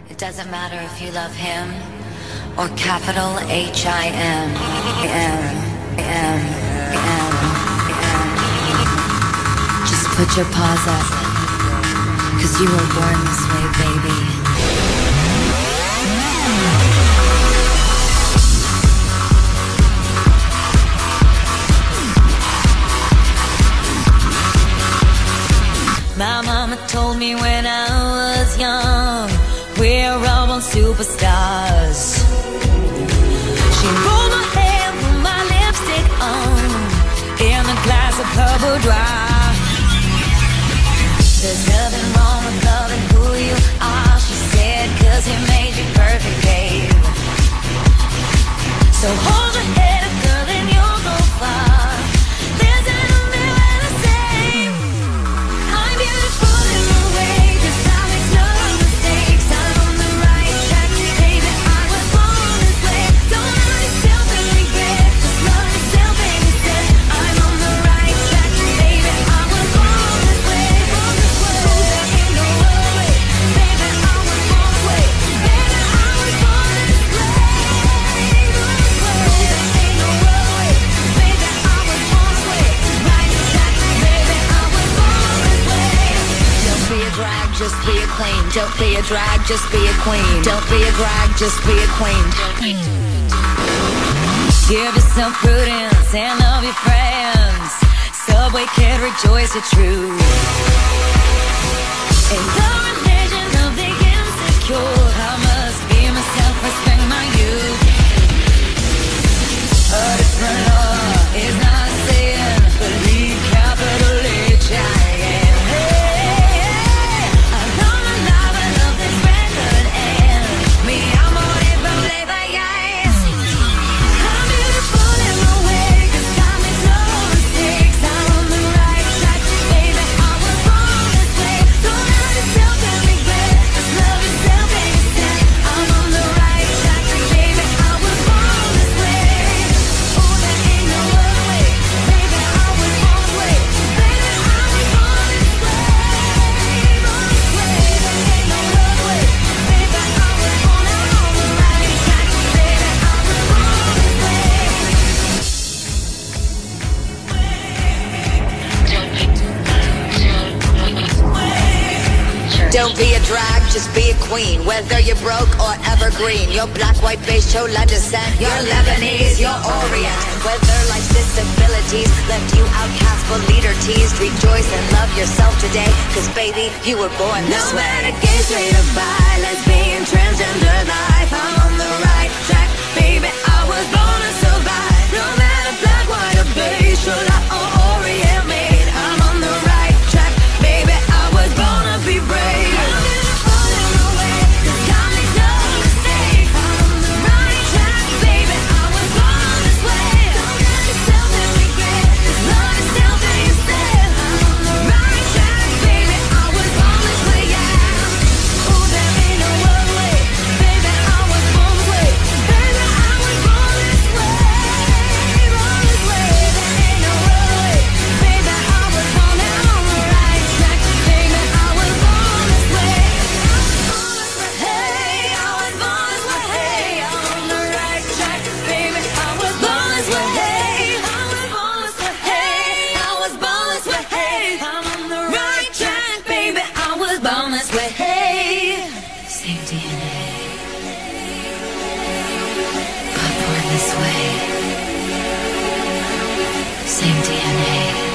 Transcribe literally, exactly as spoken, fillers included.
It doesn't matter if you love him or capital H I M. M, M, M, M. Just put your paws up, 'cause you were born this way, baby. My mama told me when I was young, we're all born superstars. She rolled my hair, put my lipstick on, in a glass of her boudoir. There's nothing wrong with loving who you are, she said, 'cause he made you perfect, babe. So hold your head up, girl, and you'll go far. Listen to me when I say I'm beautiful in my way, 'cause I make no mistakes. I'm on the right track, baby, I was born this way. Don't hurt yourself and regret, just love yourself and you said I'm on the right track, baby, I was born this way. Born this way. Oh, there ain't no other way, baby, I was born this way. Baby, I was born this way. Born this way. Oh, there ain't no other way, baby, I was born this way. Right track, baby, I was born this way. Don't be a drag, just be a queen. Don't be a drag, just be a queen. Don't be a drag, just be a queen. Give yourself prudence and love your friends. Subway kid, rejoice your truth. In the religion of the insecure, I must be myself, respect my youth. A different law is not a sin, believe capital H I M. I know my love, I love this record, and me, I'm on it, but labor, yes. I'm beautiful in my way, 'cause I make no mistakes. I'm on the right track, baby, I was born this way. Don't hurt yourself and regret, just love yourself and you said I'm on the right track, baby, I was born this way. Oh, there ain't no other way, baby, I was born this way. Baby, I was born this way. Born this way. There ain't no other way, baby, I was born. I'm on the right track, baby, I was born this way. Don't be a drag, just be a queen. Whether you're broke or evergreen, you're black, white, beige, chola descent, you're Lebanese, you're Orient. Whether life's disabilities left you outcast but leader teased, rejoice and love yourself today, 'cause baby, you were born this way. No matter gay, straight or bi, lesbian, transgender life, I'm on the right track, baby, I was born to survive. No matter black, white or beige, chola or Orient made, I'm on the right track, baby, I was born to be brave. Same D N A, but born this way. Same D N A.